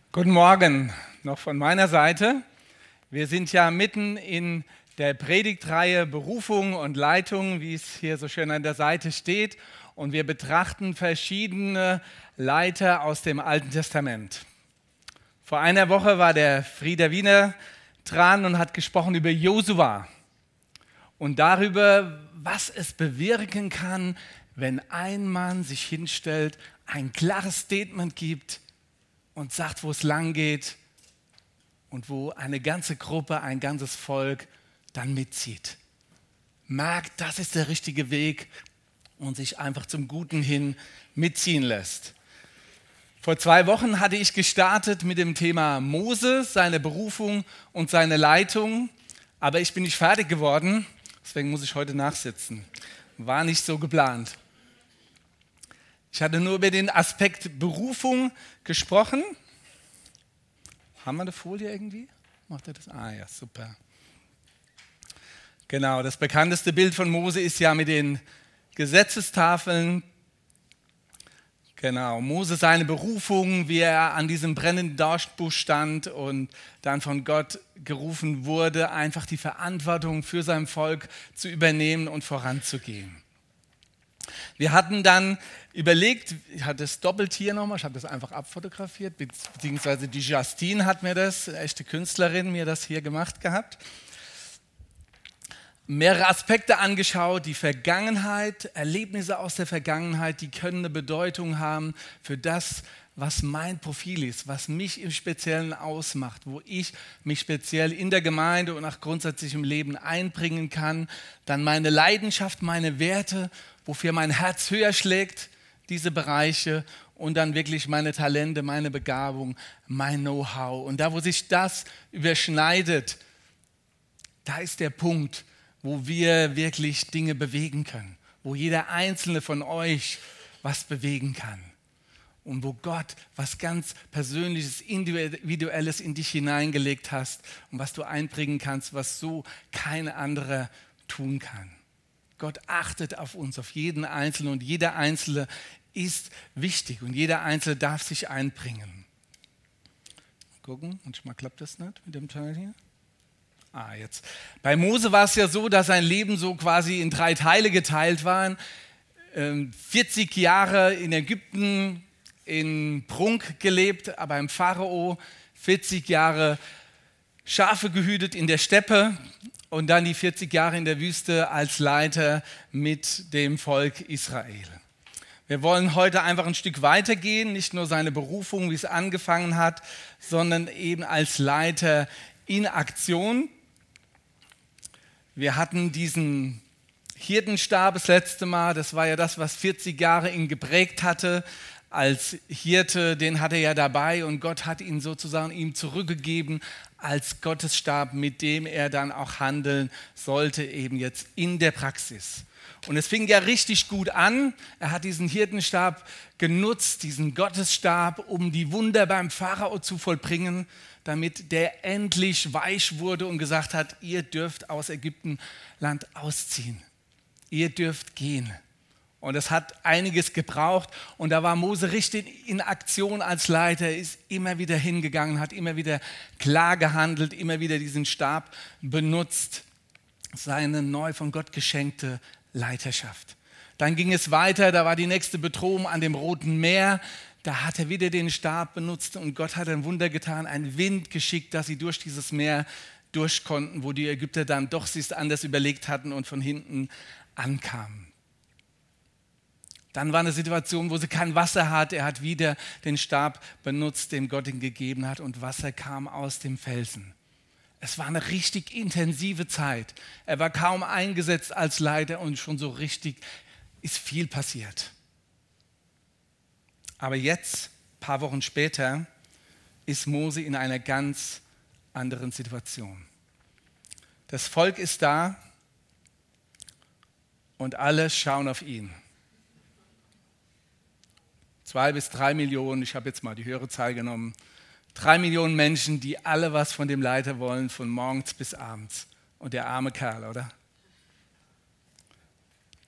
Guten Morgen noch von meiner Seite. Wir sind ja mitten in der Predigtreihe Berufung und Leitung, wie es hier so schön an der Seite steht. Und wir betrachten verschiedene Leiter aus dem Alten Testament. Vor einer Woche war der Frieder Wiener dran und hat gesprochen über Josua und darüber, was es bewirken kann, wenn ein Mann sich hinstellt, ein klares Statement gibt und sagt, wo es lang geht und wo eine ganze Gruppe, ein ganzes Volk dann mitzieht. Merkt, das ist der richtige Weg und sich einfach zum Guten hin mitziehen lässt. Vor 2 Wochen hatte ich gestartet mit dem Thema Mose, seine Berufung und seine Leitung, aber ich bin nicht fertig geworden, deswegen muss ich heute nachsitzen. War nicht so geplant. Ich hatte nur über den Aspekt Berufung gesprochen. Haben wir eine Folie irgendwie? Macht er das? Ah ja, super. Genau, das bekannteste Bild von Mose ist ja mit den Gesetzestafeln. Genau, Mose seine Berufung, wie er an diesem brennenden Dornbusch stand und dann von Gott gerufen wurde, einfach die Verantwortung für sein Volk zu übernehmen und voranzugehen. Wir hatten dann überlegt, ich hatte das doppelt hier nochmal, ich habe das einfach abfotografiert, beziehungsweise die Justine hat mir das, eine echte Künstlerin, mir das hier gemacht gehabt. Mehrere Aspekte angeschaut, die Vergangenheit, Erlebnisse aus der Vergangenheit, die können eine Bedeutung haben für das, was mein Profil ist, was mich im Speziellen ausmacht, wo ich mich speziell in der Gemeinde und auch grundsätzlich im Leben einbringen kann. Dann meine Leidenschaft, meine Werte, wofür mein Herz höher schlägt, diese Bereiche und dann wirklich meine Talente, meine Begabung, mein Know-how. Und da, wo sich das überschneidet, da ist der Punkt, wo wir wirklich Dinge bewegen können, wo jeder Einzelne von euch was bewegen kann und wo Gott was ganz Persönliches, Individuelles in dich hineingelegt hast und was du einbringen kannst, was so kein anderer tun kann. Gott achtet auf uns, auf jeden Einzelnen und jeder Einzelne ist wichtig und jeder Einzelne darf sich einbringen. Gucken, manchmal klappt das nicht mit dem Teil hier. Jetzt. Bei Mose war es ja so, dass sein Leben so quasi in 3 Teile geteilt war. 40 Jahre in Ägypten in Prunk gelebt, aber im Pharao, 40 Jahre Schafe gehütet in der Steppe und dann die 40 Jahre in der Wüste als Leiter mit dem Volk Israel. Wir wollen heute einfach ein Stück weitergehen, nicht nur seine Berufung, wie es angefangen hat, sondern eben als Leiter in Aktion. Wir hatten diesen Hirtenstab das letzte Mal, das war ja das, was 40 Jahre ihn geprägt hatte. Als Hirte, den hat er ja dabei und Gott hat ihn sozusagen ihm zurückgegeben als Gottesstab, mit dem er dann auch handeln sollte, eben jetzt in der Praxis. Und es fing ja richtig gut an. Er hat diesen Hirtenstab genutzt, diesen Gottesstab, um die Wunder beim Pharao zu vollbringen, damit der endlich weich wurde und gesagt hat, ihr dürft aus Ägyptenland ausziehen. Ihr dürft gehen. Und es hat einiges gebraucht und da war Mose richtig in Aktion als Leiter, er ist immer wieder hingegangen, hat immer wieder klar gehandelt, immer wieder diesen Stab benutzt, seine neu von Gott geschenkte Leiterschaft. Dann ging es weiter, da war die nächste Bedrohung an dem Roten Meer, da hat er wieder den Stab benutzt und Gott hat ein Wunder getan, einen Wind geschickt, dass sie durch dieses Meer durch konnten, wo die Ägypter dann doch sich anders überlegt hatten und von hinten ankamen. Dann war eine Situation, wo sie kein Wasser hat. Er hat wieder den Stab benutzt, den Gott ihm gegeben hat und Wasser kam aus dem Felsen. Es war eine richtig intensive Zeit. Er war kaum eingesetzt als Leiter und schon so richtig ist viel passiert. Aber jetzt, ein paar Wochen später, ist Mose in einer ganz anderen Situation. Das Volk ist da und alle schauen auf ihn. 2 bis 3 Millionen, ich habe jetzt mal die höhere Zahl genommen, 3 Millionen Menschen, die alle was von dem Leiter wollen, von morgens bis abends. Und der arme Kerl, oder?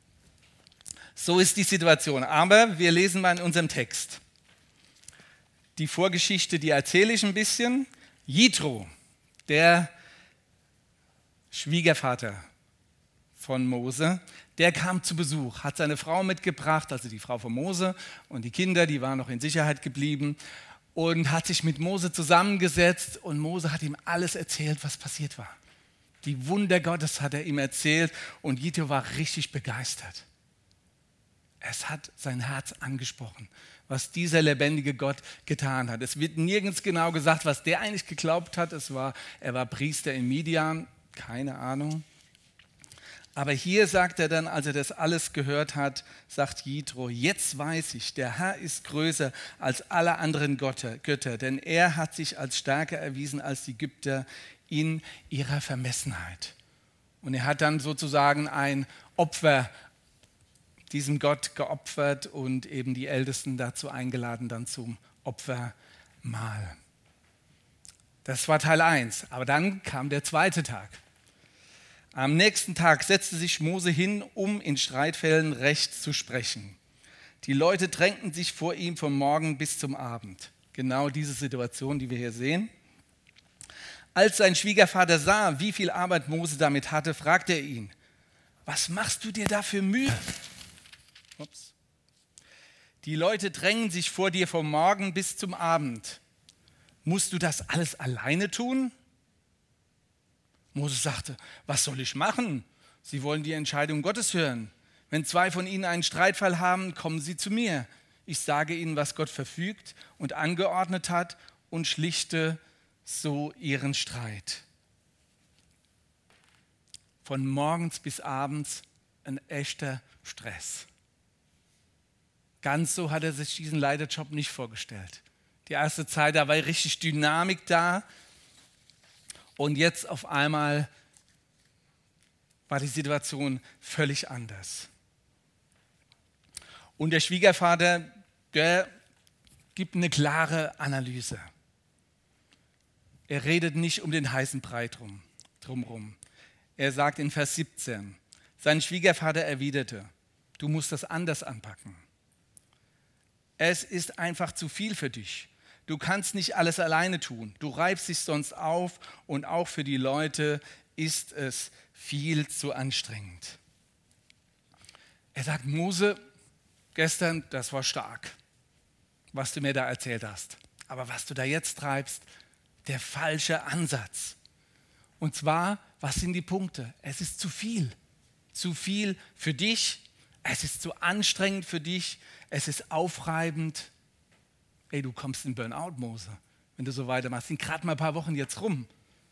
So ist die Situation. Aber wir lesen mal in unserem Text. Die Vorgeschichte, die erzähle ich ein bisschen. Jitro, der Schwiegervater von Mose, der kam zu Besuch, hat seine Frau mitgebracht, also die Frau von Mose, und die Kinder, die waren noch in Sicherheit geblieben, und hat sich mit Mose zusammengesetzt und Mose hat ihm alles erzählt, was passiert war. Die Wunder Gottes hat er ihm erzählt und Jitro war richtig begeistert. Es hat sein Herz angesprochen, was dieser lebendige Gott getan hat. Es wird nirgends genau gesagt, was der eigentlich geglaubt hat. Er war Priester in Midian, keine Ahnung. Aber hier sagt er dann, als er das alles gehört hat, sagt Jitro, jetzt weiß ich, der Herr ist größer als alle anderen Götter, denn er hat sich als stärker erwiesen als die Ägypter in ihrer Vermessenheit. Und er hat dann sozusagen ein Opfer diesem Gott geopfert und eben die Ältesten dazu eingeladen, dann zum Opfermahl. Das war Teil 1, aber dann kam der zweite Tag. Am nächsten Tag setzte sich Mose hin, um in Streitfällen Recht zu sprechen. Die Leute drängten sich vor ihm vom Morgen bis zum Abend. Genau diese Situation, die wir hier sehen. Als sein Schwiegervater sah, wie viel Arbeit Mose damit hatte, fragte er ihn, was machst du dir da für Mühe? Ups. Die Leute drängen sich vor dir vom Morgen bis zum Abend. Musst du das alles alleine tun? Mose sagte, was soll ich machen? Sie wollen die Entscheidung Gottes hören. Wenn 2 von ihnen einen Streitfall haben, kommen sie zu mir. Ich sage ihnen, was Gott verfügt und angeordnet hat und schlichte so ihren Streit. Von morgens bis abends ein echter Stress. Ganz so hat er sich diesen Leiterjob nicht vorgestellt. Die erste Zeit, da war richtig Dynamik da. Und jetzt auf einmal war die Situation völlig anders. Und der Schwiegervater, der gibt eine klare Analyse. Er redet nicht um den heißen Brei drumherum. Er sagt in Vers 17, sein Schwiegervater erwiderte, du musst das anders anpacken. Es ist einfach zu viel für dich. Du kannst nicht alles alleine tun. Du reibst dich sonst auf und auch für die Leute ist es viel zu anstrengend. Er sagt, Mose, gestern, das war stark, was du mir da erzählt hast. Aber was du da jetzt treibst, der falsche Ansatz. Und zwar, was sind die Punkte? Es ist zu viel. Zu viel für dich. Es ist zu anstrengend für dich. Es ist aufreibend. Ey, du kommst in Burnout, Mose, wenn du so weitermachst. Sind gerade mal ein paar Wochen jetzt rum.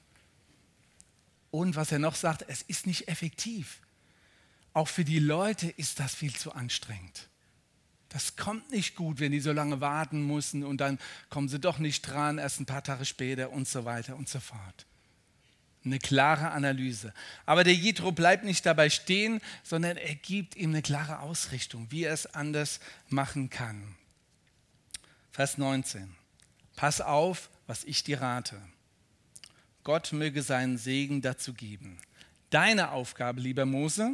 Und was er noch sagt, es ist nicht effektiv. Auch für die Leute ist das viel zu anstrengend. Das kommt nicht gut, wenn die so lange warten müssen und dann kommen sie doch nicht dran, erst ein paar Tage später und so weiter und so fort. Eine klare Analyse. Aber der Jitro bleibt nicht dabei stehen, sondern er gibt ihm eine klare Ausrichtung, wie er es anders machen kann. Vers 19. Pass auf, was ich dir rate. Gott möge seinen Segen dazu geben. Deine Aufgabe, lieber Mose,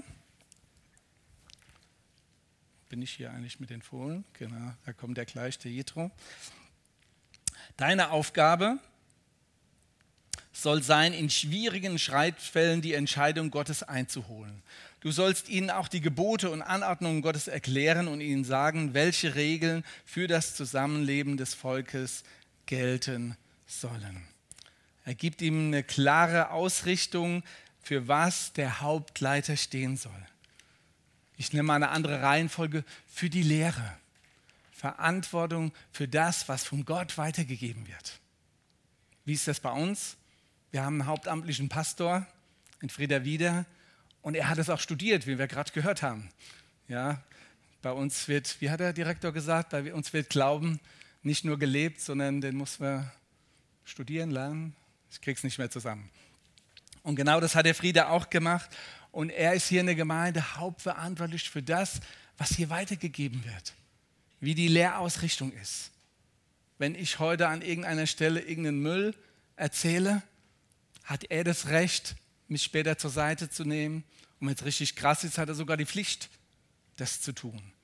bin ich hier eigentlich mit den Fohlen? Genau, da kommt der gleich, der Jitro. Deine Aufgabe soll sein, in schwierigen Streitfällen die Entscheidung Gottes einzuholen. Du sollst ihnen auch die Gebote und Anordnungen Gottes erklären und ihnen sagen, welche Regeln für das Zusammenleben des Volkes gelten sollen. Er gibt ihm eine klare Ausrichtung, für was der Hauptleiter stehen soll. Ich nehme mal eine andere Reihenfolge für die Lehre. Verantwortung für das, was von Gott weitergegeben wird. Wie ist das bei uns? Wir haben einen hauptamtlichen Pastor in Friederwieder und er hat es auch studiert, wie wir gerade gehört haben. Ja, bei uns wird, wie hat der Direktor gesagt, bei uns wird Glauben nicht nur gelebt, sondern den muss man studieren, lernen. Ich krieg's nicht mehr zusammen. Und genau das hat der Frieder auch gemacht. Und er ist hier in der Gemeinde hauptverantwortlich für das, was hier weitergegeben wird. Wie die Lehrausrichtung ist. Wenn ich heute an irgendeiner Stelle irgendeinen Müll erzähle, hat er das Recht, mich später zur Seite zu nehmen. Und wenn es richtig krass ist, hat er sogar die Pflicht, das zu tun.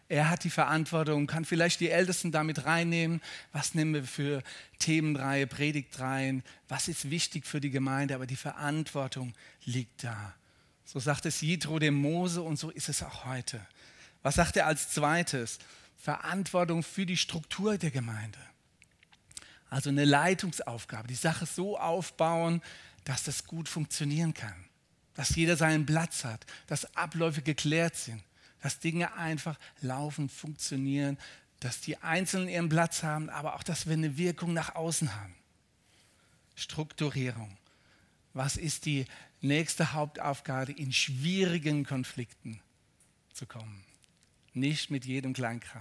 Er hat die Verantwortung, kann vielleicht die Ältesten damit reinnehmen. Was nehmen wir für Themenreihe, Predigtreihen? Was ist wichtig für die Gemeinde? Aber die Verantwortung liegt da. So sagt es Jethro dem Mose und so ist es auch heute. Was sagt er als zweites? Verantwortung für die Struktur der Gemeinde. Also eine Leitungsaufgabe, die Sache so aufbauen, dass das gut funktionieren kann. Dass jeder seinen Platz hat, dass Abläufe geklärt sind, dass Dinge einfach laufen, funktionieren, dass die Einzelnen ihren Platz haben, aber auch, dass wir eine Wirkung nach außen haben. Strukturierung. Was ist die nächste Hauptaufgabe? In schwierigen Konflikten zu kommen. Nicht mit jedem Kleinkram.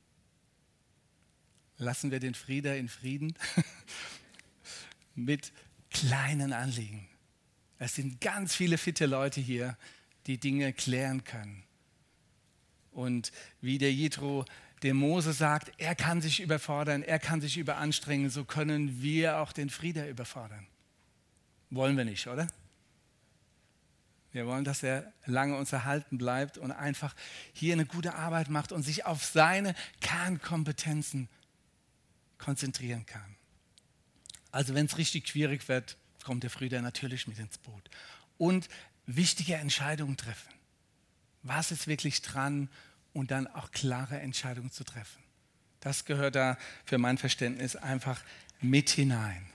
Lassen wir den Frieden in Frieden mit kleinen Anliegen. Es sind ganz viele fitte Leute hier, die Dinge klären können. Und wie der Jethro dem Mose sagt, er kann sich überfordern, er kann sich überanstrengen, so können wir auch den Frieden überfordern. Wollen wir nicht, oder? Wir wollen, dass er lange uns erhalten bleibt und einfach hier eine gute Arbeit macht und sich auf seine Kernkompetenzen konzentrieren kann. Also wenn es richtig schwierig wird, kommt der Friede natürlich mit ins Boot. Und wichtige Entscheidungen treffen. Was ist wirklich dran und dann auch klare Entscheidungen zu treffen. Das gehört da für mein Verständnis einfach mit hinein.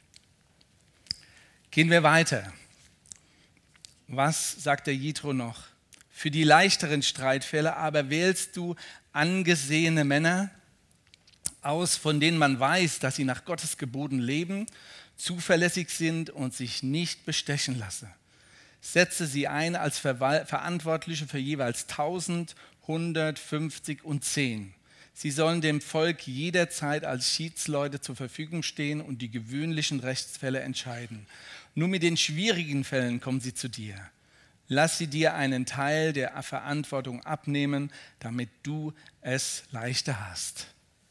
Gehen wir weiter. Was sagt der Jethro noch? Für die leichteren Streitfälle aber wählst du angesehene Männer aus, von denen man weiß, dass sie nach Gottes Geboten leben, zuverlässig sind und sich nicht bestechen lassen. Setze sie ein als Verantwortliche für jeweils 1000, 100, 50 und 10. Sie sollen dem Volk jederzeit als Schiedsleute zur Verfügung stehen und die gewöhnlichen Rechtsfälle entscheiden. Nur mit den schwierigen Fällen kommen sie zu dir. Lass sie dir einen Teil der Verantwortung abnehmen, damit du es leichter hast.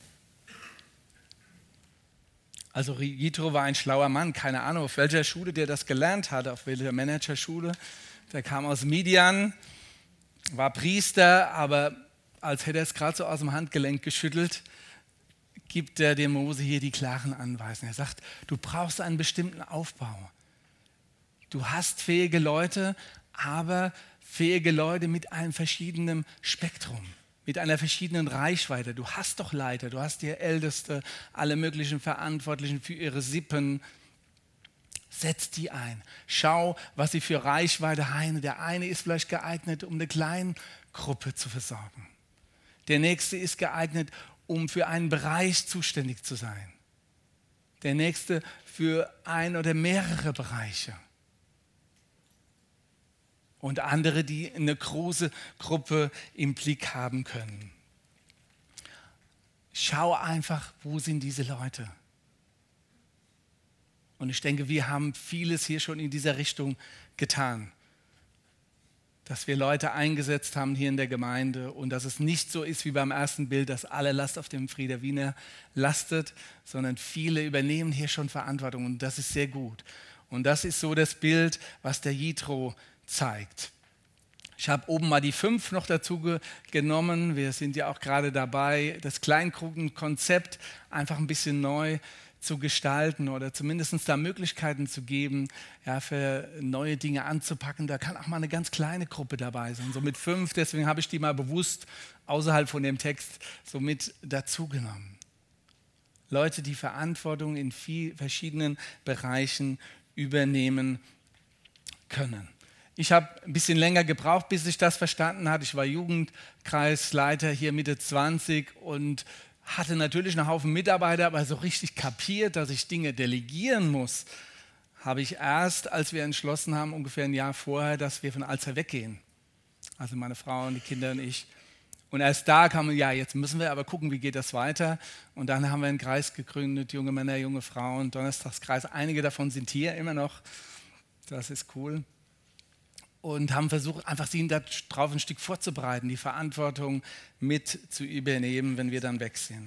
Also Jethro war ein schlauer Mann, keine Ahnung, auf welcher Schule der das gelernt hat, auf welcher Managerschule. Der kam aus Midian, war Priester, aber als hätte er es gerade so aus dem Handgelenk geschüttelt, gibt er dem Mose hier die klaren Anweisungen. Er sagt, du brauchst einen bestimmten Aufbau. Du hast fähige Leute, aber fähige Leute mit einem verschiedenen Spektrum. Mit einer verschiedenen Reichweite. Du hast doch Leiter, du hast hier Älteste, alle möglichen Verantwortlichen für ihre Sippen. Setz die ein. Schau, was sie für Reichweite haben. Der eine ist vielleicht geeignet, um eine kleine Gruppe zu versorgen. Der nächste ist geeignet, um für einen Bereich zuständig zu sein. Der nächste für ein oder mehrere Bereiche. Und andere, die eine große Gruppe im Blick haben können. Schau einfach, wo sind diese Leute? Und ich denke, wir haben vieles hier schon in dieser Richtung getan. Dass wir Leute eingesetzt haben hier in der Gemeinde und dass es nicht so ist wie beim ersten Bild, dass alle Last auf dem Frieder Wiener lastet, sondern viele übernehmen hier schon Verantwortung und das ist sehr gut. Und das ist so das Bild, was der Jethro zeigt. Ich habe oben mal die 5 noch dazu genommen. Wir sind ja auch gerade dabei, das Kleingruppenkonzept einfach ein bisschen neu zu gestalten oder zumindest da Möglichkeiten zu geben, ja, für neue Dinge anzupacken. Da kann auch mal eine ganz kleine Gruppe dabei sein, so mit 5. Deswegen habe ich die mal bewusst außerhalb von dem Text so mit dazu genommen. Leute, die Verantwortung in verschiedenen Bereichen übernehmen können. Ich habe ein bisschen länger gebraucht, bis ich das verstanden hatte. Ich war Jugendkreisleiter hier Mitte 20 und hatte natürlich einen Haufen Mitarbeiter, aber so richtig kapiert, dass ich Dinge delegieren muss, habe ich erst, als wir entschlossen haben, ungefähr ein Jahr vorher, dass wir von Alzer weggehen. Also meine Frau und die Kinder und ich. Und erst da kam, ja, jetzt müssen wir aber gucken, wie geht das weiter. Und dann haben wir einen Kreis gegründet, junge Männer, junge Frauen, Donnerstagskreis. Einige davon sind hier immer noch. Das ist cool. Und haben versucht, einfach sie darauf ein Stück vorzubereiten, die Verantwortung mit zu übernehmen, wenn wir dann weg sind.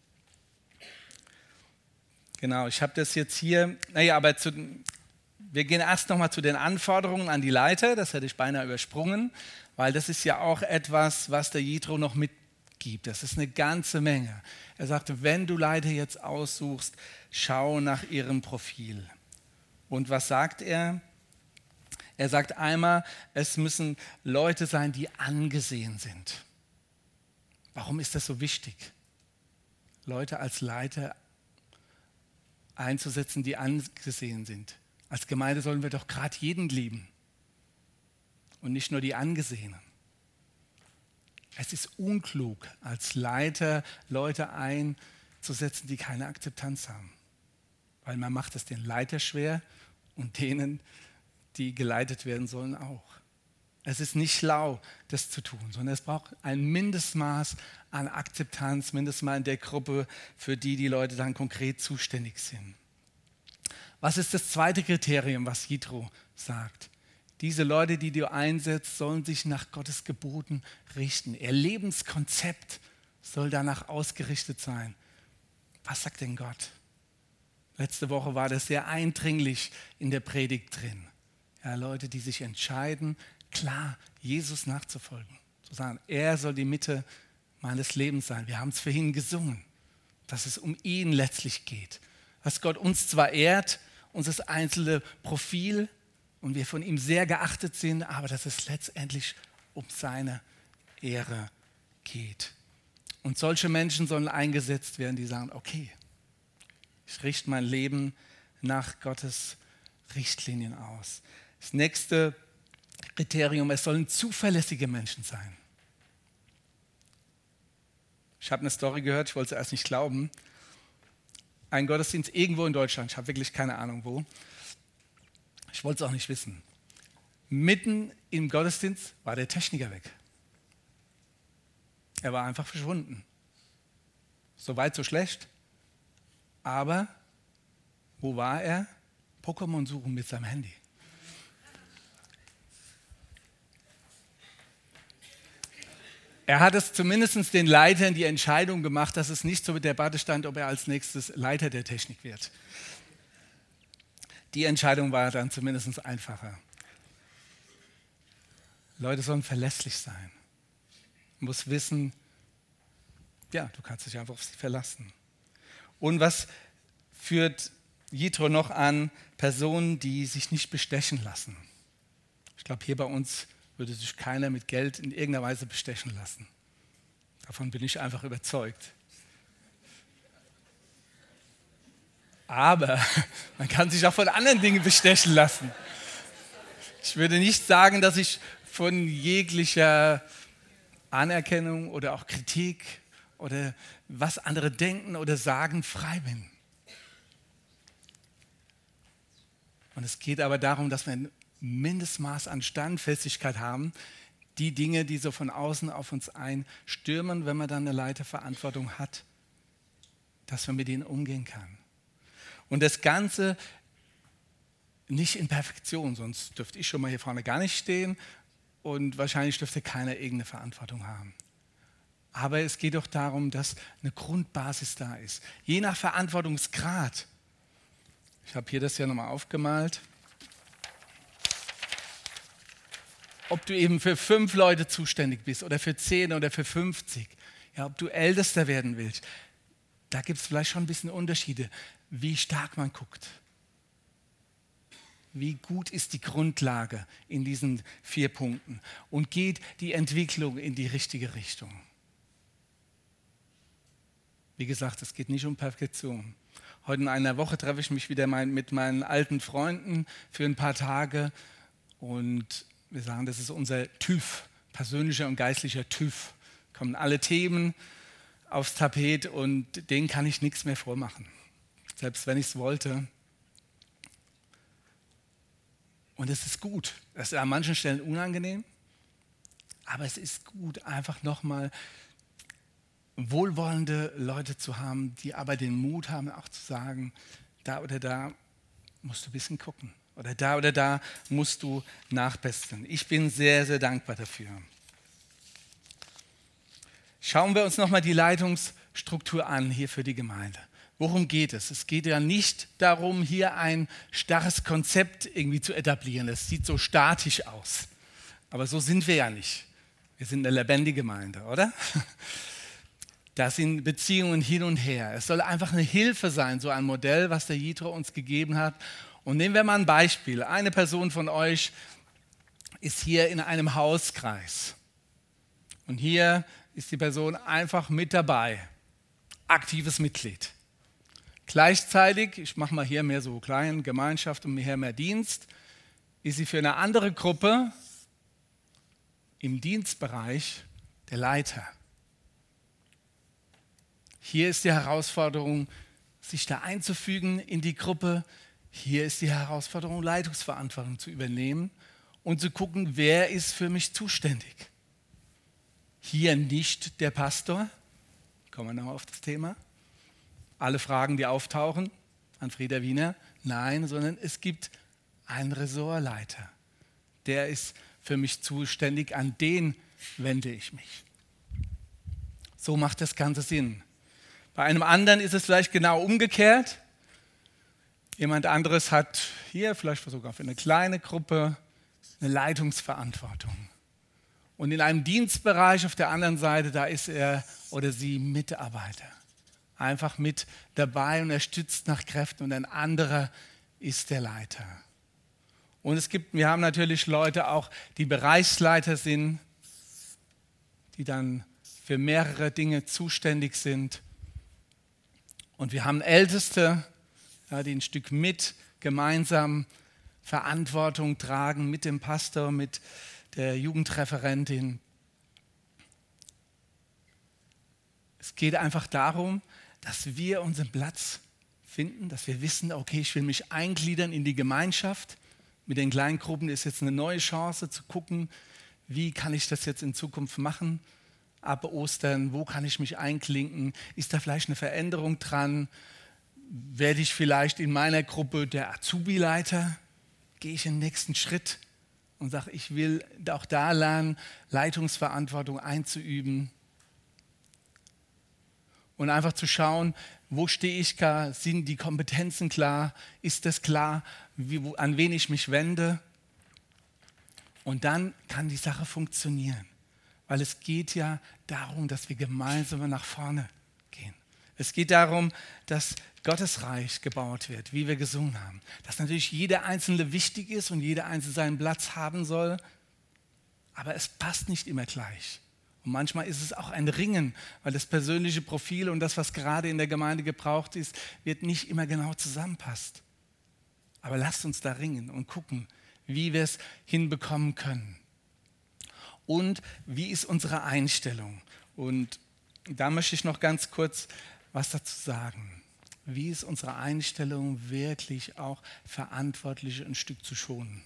Genau, ich habe das jetzt hier, aber wir gehen erst nochmal zu den Anforderungen an die Leiter, das hätte ich beinahe übersprungen, weil das ist ja auch etwas, was der Jethro noch mit gibt. Das ist eine ganze Menge. Er sagte, wenn du Leiter jetzt aussuchst, schau nach ihrem Profil. Und was sagt er? Er sagt einmal, es müssen Leute sein, die angesehen sind. Warum ist das so wichtig? Leute als Leiter einzusetzen, die angesehen sind. Als Gemeinde sollen wir doch gerade jeden lieben und nicht nur die Angesehenen. Es ist unklug, als Leiter Leute einzusetzen, die keine Akzeptanz haben. Weil man macht es den Leiter schwer und denen, die geleitet werden sollen, auch. Es ist nicht schlau, das zu tun, sondern es braucht ein Mindestmaß an Akzeptanz, mindestens in der Gruppe, für die die Leute dann konkret zuständig sind. Was ist das zweite Kriterium, was Jethro sagt? Diese Leute, die du einsetzt, sollen sich nach Gottes Geboten richten. Ihr Lebenskonzept soll danach ausgerichtet sein. Was sagt denn Gott? Letzte Woche war das sehr eindringlich in der Predigt drin. Ja, Leute, die sich entscheiden, klar, Jesus nachzufolgen. Zu sagen, er soll die Mitte meines Lebens sein. Wir haben es vorhin gesungen, dass es um ihn letztlich geht. Dass Gott uns zwar ehrt, unser einzelne Profil, und wir von ihm sehr geachtet sind, aber dass es letztendlich um seine Ehre geht. Und solche Menschen sollen eingesetzt werden, die sagen, okay, ich richte mein Leben nach Gottes Richtlinien aus. Das nächste Kriterium, es sollen zuverlässige Menschen sein. Ich habe eine Story gehört, ich wollte es erst nicht glauben. Ein Gottesdienst irgendwo in Deutschland, ich habe wirklich keine Ahnung wo. Ich wollte es auch nicht wissen. Mitten im Gottesdienst war der Techniker weg. Er war einfach verschwunden. So weit, so schlecht. Aber wo war er? Pokémon suchen mit seinem Handy. Er hat es zumindest den Leitern die Entscheidung gemacht, dass es nicht zur Debatte stand, ob er als nächstes Leiter der Technik wird. Die Entscheidung war dann zumindest einfacher. Leute sollen verlässlich sein. Du musst wissen, ja, du kannst dich einfach auf sie verlassen. Und was führt Jethro noch an? Personen, die sich nicht bestechen lassen. Ich glaube, hier bei uns würde sich keiner mit Geld in irgendeiner Weise bestechen lassen. Davon bin ich einfach überzeugt. Aber man kann sich auch von anderen Dingen bestechen lassen. Ich würde nicht sagen, dass ich von jeglicher Anerkennung oder auch Kritik oder was andere denken oder sagen frei bin. Und es geht aber darum, dass wir ein Mindestmaß an Standfestigkeit haben, die Dinge, die so von außen auf uns einstürmen, wenn man dann eine Leiterverantwortung hat, dass man mit ihnen umgehen kann. Und das Ganze nicht in Perfektion, sonst dürfte ich schon mal hier vorne gar nicht stehen und wahrscheinlich dürfte keiner irgendeine Verantwortung haben. Aber es geht doch darum, dass eine Grundbasis da ist. Je nach Verantwortungsgrad. Ich habe hier das ja nochmal aufgemalt. Ob du eben für 5 Leute zuständig bist oder für 10 oder für 50. Ja, ob du Ältester werden willst. Da gibt es vielleicht schon ein bisschen Unterschiede, wie stark man guckt. Wie gut ist die Grundlage in diesen 4 Punkten? Und geht die Entwicklung in die richtige Richtung? Wie gesagt, es geht nicht um Perfektion. Heute in einer Woche treffe ich mich wieder mit meinen alten Freunden für ein paar Tage. Und wir sagen, das ist unser TÜV, persönlicher und geistlicher TÜV. Kommen alle Themen aufs Tapet und denen kann ich nichts mehr vormachen. Selbst wenn ich es wollte. Und es ist gut. Das ist an manchen Stellen unangenehm. Aber es ist gut, einfach nochmal wohlwollende Leute zu haben, die aber den Mut haben, auch zu sagen, da oder da musst du ein bisschen gucken. Oder da musst du nachbessern. Ich bin sehr, sehr dankbar dafür. Schauen wir uns nochmal die Leitungsstruktur an hier für die Gemeinde. Worum geht es? Es geht ja nicht darum, hier ein starres Konzept irgendwie zu etablieren. Das sieht so statisch aus. Aber so sind wir ja nicht. Wir sind eine lebendige Gemeinde, oder? Da sind Beziehungen hin und her. Es soll einfach eine Hilfe sein, so ein Modell, was der Jethro uns gegeben hat. Und nehmen wir mal ein Beispiel. Eine Person von euch ist hier in einem Hauskreis. Und hier ist die Person einfach mit dabei. Aktives Mitglied. Gleichzeitig, ich mache mal hier mehr so kleine Gemeinschaft und hier mehr Dienst, ist sie für eine andere Gruppe im Dienstbereich der Leiter. Hier ist die Herausforderung, sich da einzufügen in die Gruppe. Hier ist die Herausforderung, Leitungsverantwortung zu übernehmen und zu gucken, wer ist für mich zuständig. Hier nicht der Pastor, kommen wir nochmal auf das Thema. Alle Fragen, die auftauchen an Frieder Wiener, nein, sondern es gibt einen Ressortleiter. Der ist für mich zuständig, an den wende ich mich. So macht das Ganze Sinn. Bei einem anderen ist es vielleicht genau umgekehrt. Jemand anderes hat hier vielleicht sogar für eine kleine Gruppe eine Leitungsverantwortung. Und in einem Dienstbereich auf der anderen Seite, da ist er oder sie Mitarbeiter. Einfach mit dabei und er stützt nach Kräften und ein anderer ist der Leiter. Und wir haben natürlich Leute auch, die Bereichsleiter sind, die dann für mehrere Dinge zuständig sind. Und wir haben Älteste, ja, die ein Stück mit gemeinsam Verantwortung tragen mit dem Pastor, mit der Jugendreferentin. Es geht einfach darum, dass wir unseren Platz finden, dass wir wissen, okay, ich will mich eingliedern in die Gemeinschaft. Mit den Kleingruppen ist jetzt eine neue Chance zu gucken, wie kann ich das jetzt in Zukunft machen. Ab Ostern, wo kann ich mich einklinken? Ist da vielleicht eine Veränderung dran? Werde ich vielleicht in meiner Gruppe der Azubi-Leiter? Gehe ich den nächsten Schritt und sage, ich will auch da lernen, Leitungsverantwortung einzuüben und einfach zu schauen, wo stehe ich da, sind die Kompetenzen klar, ist das klar, an wen ich mich wende, und dann kann die Sache funktionieren, weil es geht ja darum, dass wir gemeinsam nach vorne gehen. Es geht darum, dass Gottes Reich gebaut wird, wie wir gesungen haben. Dass natürlich jeder Einzelne wichtig ist und jeder Einzelne seinen Platz haben soll, aber es passt nicht immer gleich. Und manchmal ist es auch ein Ringen, weil das persönliche Profil und das, was gerade in der Gemeinde gebraucht ist, wird nicht immer genau zusammenpasst. Aber lasst uns da ringen und gucken, wie wir es hinbekommen können. Und wie ist unsere Einstellung? Und da möchte ich noch ganz kurz was dazu sagen. Wie ist unsere Einstellung, wirklich auch Verantwortliche ein Stück zu schonen?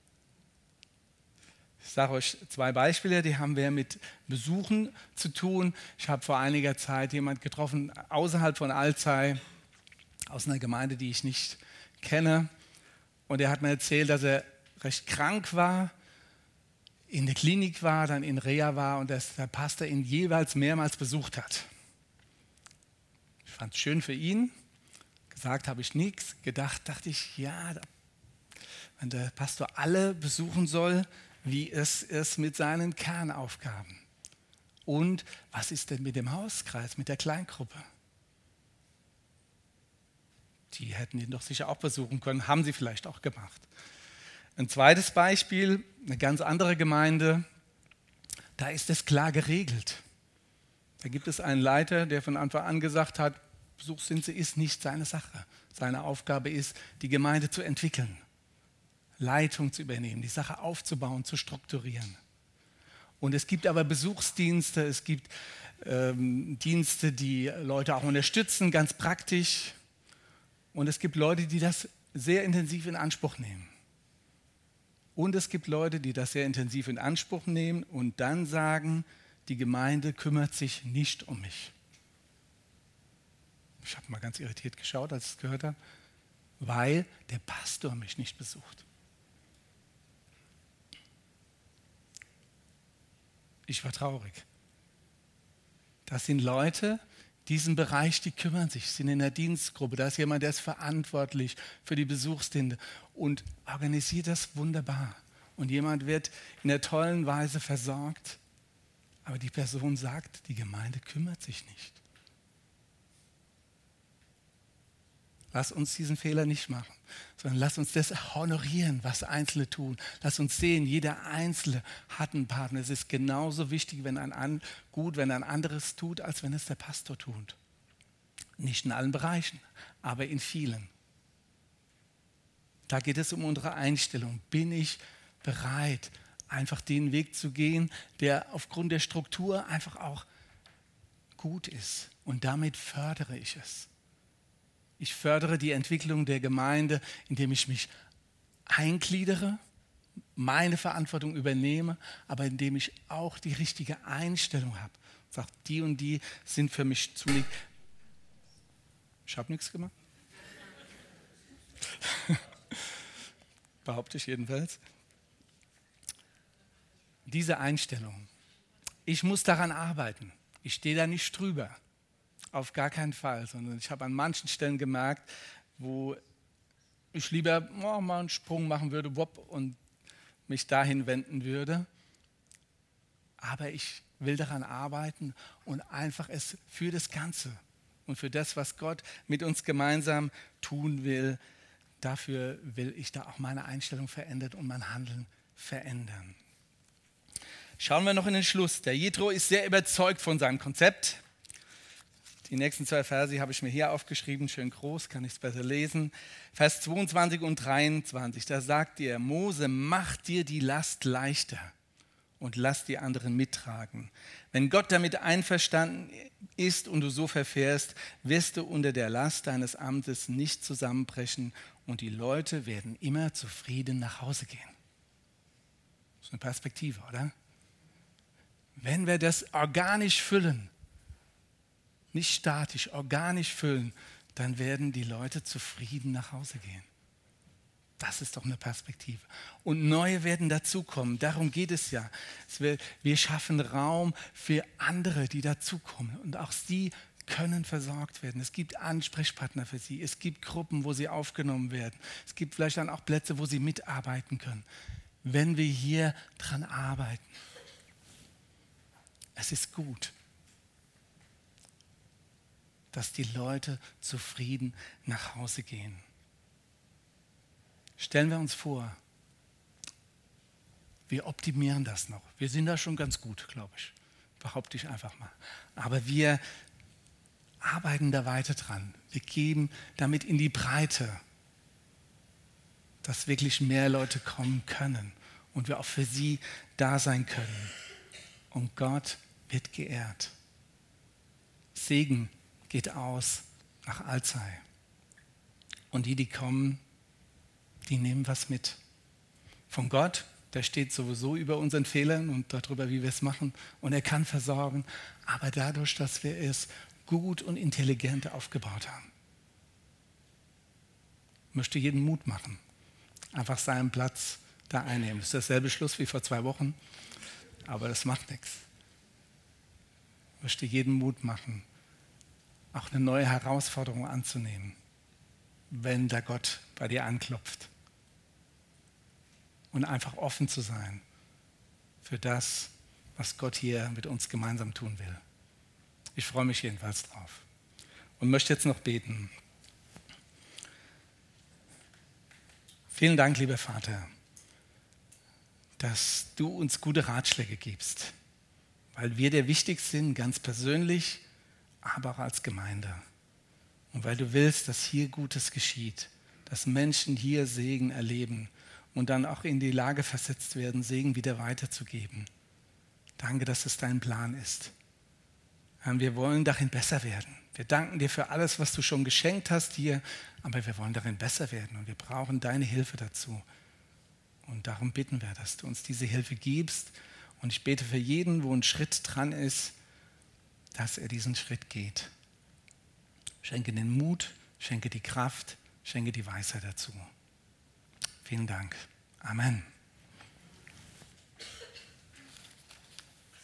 Ich sage euch 2 Beispiele, die haben wir mit Besuchen zu tun. Ich habe vor einiger Zeit jemanden getroffen, außerhalb von Alzey, aus einer Gemeinde, die ich nicht kenne. Und er hat mir erzählt, dass er recht krank war, in der Klinik war, dann in Reha war und dass der Pastor ihn jeweils mehrmals besucht hat. Ich fand es schön für ihn. Gesagt habe ich nichts. Gedacht, dachte ich, ja, wenn der Pastor alle besuchen soll, wie ist es mit seinen Kernaufgaben? Und was ist denn mit dem Hauskreis, mit der Kleingruppe? Die hätten ihn doch sicher auch besuchen können, haben sie vielleicht auch gemacht. Ein zweites Beispiel, eine ganz andere Gemeinde, da ist es klar geregelt. Da gibt es einen Leiter, der von Anfang an gesagt hat, Besuchsdienste ist nicht seine Sache. Seine Aufgabe ist, die Gemeinde zu entwickeln, Leitung zu übernehmen, die Sache aufzubauen, zu strukturieren. Und es gibt aber Besuchsdienste, es gibt Dienste, die Leute auch unterstützen, ganz praktisch. Und es gibt Leute, die das sehr intensiv in Anspruch nehmen. Und es gibt Leute, die das sehr intensiv in Anspruch nehmen und dann sagen, die Gemeinde kümmert sich nicht um mich. Ich habe mal ganz irritiert geschaut, als ich es gehört habe, weil der Pastor mich nicht besucht. Ich war traurig. Das sind Leute, diesen Bereich, die kümmern sich, sind in der Dienstgruppe. Da ist jemand, der ist verantwortlich für die Besuchsdienste und organisiert das wunderbar. Und jemand wird in der tollen Weise versorgt. Aber die Person sagt, die Gemeinde kümmert sich nicht. Lass uns diesen Fehler nicht machen, sondern lass uns das honorieren, was Einzelne tun. Lass uns sehen, jeder Einzelne hat einen Partner. Es ist genauso wichtig, wenn ein anderes tut, als wenn es der Pastor tut. Nicht in allen Bereichen, aber in vielen. Da geht es um unsere Einstellung. Bin ich bereit, einfach den Weg zu gehen, der aufgrund der Struktur einfach auch gut ist? Und damit fördere ich es. Ich fördere die Entwicklung der Gemeinde, indem ich mich eingliedere, meine Verantwortung übernehme, aber indem ich auch die richtige Einstellung habe. Sagt, die und die sind für mich zulieb. Ich habe nichts gemacht. Behaupte ich jedenfalls. Diese Einstellung. Ich muss daran arbeiten. Ich stehe da nicht drüber. Auf gar keinen Fall. Sondern ich habe an manchen Stellen gemerkt, wo ich lieber mal einen Sprung machen würde und mich dahin wenden würde. Aber ich will daran arbeiten und einfach es für das Ganze und für das, was Gott mit uns gemeinsam tun will, dafür will ich da auch meine Einstellung verändern und mein Handeln verändern. Schauen wir noch in den Schluss. Der Jethro ist sehr überzeugt von seinem Konzept. Die nächsten 2 Verse habe ich mir hier aufgeschrieben, schön groß, kann ich es besser lesen. Vers 22 und 23, da sagt er, Mose, mach dir die Last leichter und lass die anderen mittragen. Wenn Gott damit einverstanden ist und du so verfährst, wirst du unter der Last deines Amtes nicht zusammenbrechen und die Leute werden immer zufrieden nach Hause gehen. Das ist eine Perspektive, oder? Wenn wir das organisch füllen, nicht statisch, organisch füllen, dann werden die Leute zufrieden nach Hause gehen. Das ist doch eine Perspektive. Und neue werden dazukommen. Darum geht es ja. Wir schaffen Raum für andere, die dazukommen. Und auch sie können versorgt werden. Es gibt Ansprechpartner für sie. Es gibt Gruppen, wo sie aufgenommen werden. Es gibt vielleicht dann auch Plätze, wo sie mitarbeiten können. Wenn wir hier dran arbeiten. Es ist gut, dass die Leute zufrieden nach Hause gehen. Stellen wir uns vor, wir optimieren das noch. Wir sind da schon ganz gut, glaube ich. Behaupte ich einfach mal. Aber wir arbeiten da weiter dran. Wir geben damit in die Breite, dass wirklich mehr Leute kommen können und wir auch für sie da sein können. Und Gott wird geehrt. Segen geht aus nach Alzey. Und die kommen, die nehmen was mit. Von Gott, der steht sowieso über unseren Fehlern und darüber, wie wir es machen. Und er kann versorgen. Aber dadurch, dass wir es gut und intelligent aufgebaut haben. Ich möchte jeden Mut machen. Einfach seinen Platz da einnehmen. Das ist derselbe Schluss wie vor 2 Wochen. Aber das macht nichts. Ich möchte jeden Mut machen, auch eine neue Herausforderung anzunehmen, wenn der Gott bei dir anklopft. Und einfach offen zu sein für das, was Gott hier mit uns gemeinsam tun will. Ich freue mich jedenfalls drauf und möchte jetzt noch beten. Vielen Dank, lieber Vater, dass du uns gute Ratschläge gibst, weil wir dir wichtig sind, ganz persönlich, aber auch als Gemeinde. Und weil du willst, dass hier Gutes geschieht, dass Menschen hier Segen erleben und dann auch in die Lage versetzt werden, Segen wieder weiterzugeben. Danke, dass es dein Plan ist. Wir wollen darin besser werden. Wir danken dir für alles, was du schon geschenkt hast hier, aber wir wollen darin besser werden und wir brauchen deine Hilfe dazu. Und darum bitten wir, dass du uns diese Hilfe gibst. Und ich bete für jeden, wo ein Schritt dran ist, dass er diesen Schritt geht. Schenke den Mut, schenke die Kraft, schenke die Weisheit dazu. Vielen Dank. Amen.